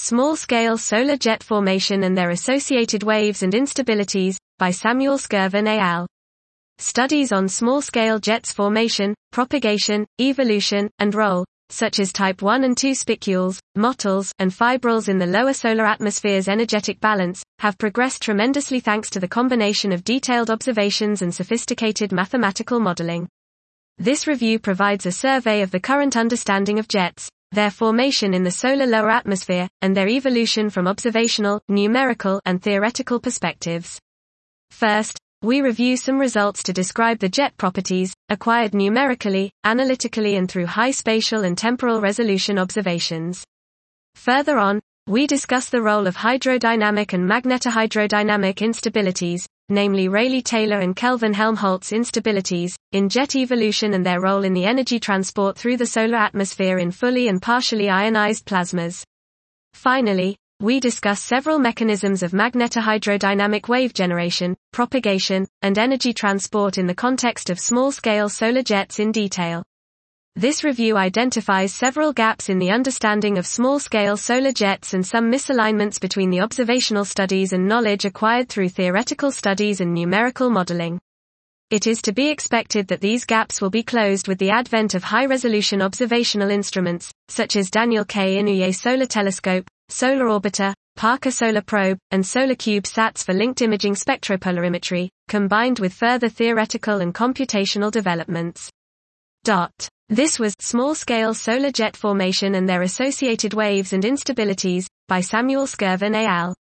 Small-Scale Solar Jet Formation and Their Associated Waves and Instabilities, by Samuel Skirvin et al. Studies on small-scale jets formation, propagation, evolution, and role, such as type 1 and 2 spicules, mottles, and fibrils in the lower solar atmosphere's energetic balance, have progressed tremendously thanks to the combination of detailed observations and sophisticated mathematical modeling. This review provides a survey of the current understanding of jets, their formation in the solar lower atmosphere, and their evolution from observational, numerical, and theoretical perspectives. First, we review some results to describe the jet properties, acquired numerically, analytically and through high spatial and temporal resolution observations. Further on, we discuss the role of hydrodynamic and magnetohydrodynamic instabilities, namely Rayleigh-Taylor and Kelvin-Helmholtz instabilities, in jet evolution and their role in the energy transport through the solar atmosphere in fully and partially ionized plasmas. Finally, we discuss several mechanisms of magnetohydrodynamic wave generation, propagation, and energy transport in the context of small-scale solar jets in detail. This review identifies several gaps in the understanding of small-scale solar jets and some misalignments between the observational studies and knowledge acquired through theoretical studies and numerical modeling. It is to be expected that these gaps will be closed with the advent of high-resolution observational instruments, such as Daniel K. Inouye Solar Telescope, Solar Orbiter, Parker Solar Probe, and SolarCube SATs for linked imaging spectropolarimetry, combined with further theoretical and computational developments. This was Small-Scale Solar Jet Formation and Their Associated Waves and Instabilities, by Samuel Skirvin et al.